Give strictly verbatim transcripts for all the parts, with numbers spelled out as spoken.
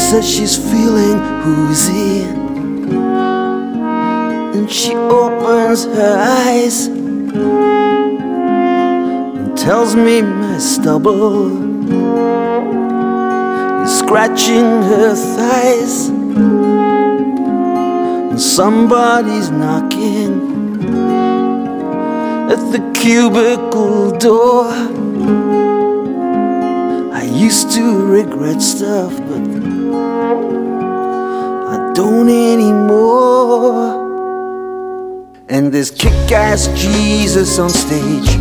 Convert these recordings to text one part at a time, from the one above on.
says she's feeling woozy, and she opens her eyes and tells me my stubble is scratching her thighs, and somebody's knocking at the cubicle door. I used to regret stuff, but I don't anymore. And there's kick-ass Jesus on stage,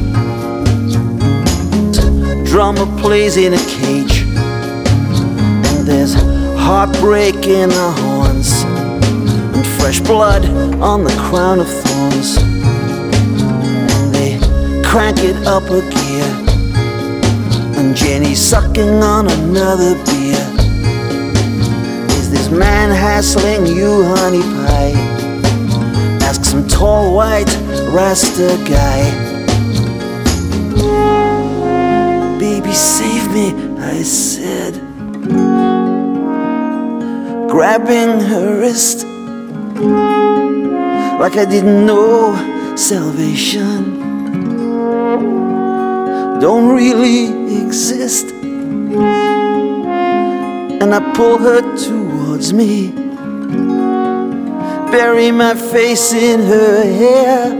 drummer plays in a cage, and there's heartbreak in the horns and fresh blood on the crown of thorns. And they crank it up a gear, and Jenny's sucking on another beer. Is this man hassling you, honey pie? Ask some tall white Rasta guy. Baby, save me, I said, grabbing her wrist like I didn't know salvation don't really exist. And I pull her towards me, bury my face in her hair,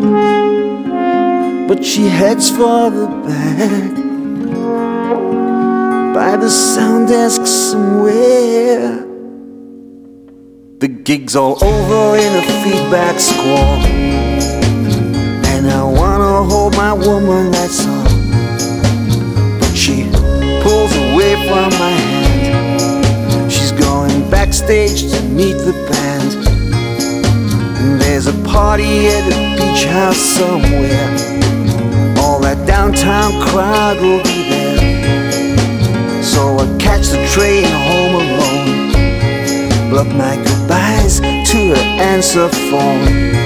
but she heads for the back by the sound desk somewhere. The gig's all over in a feedback squall, and I wanna hold my woman, that's all. She pulls away from my hand. She's going backstage to meet the band, and there's a party at a beach house somewhere. All that downtown crowd will be there. So I catch the train home alone, bluff my goodbyes to her answer phone.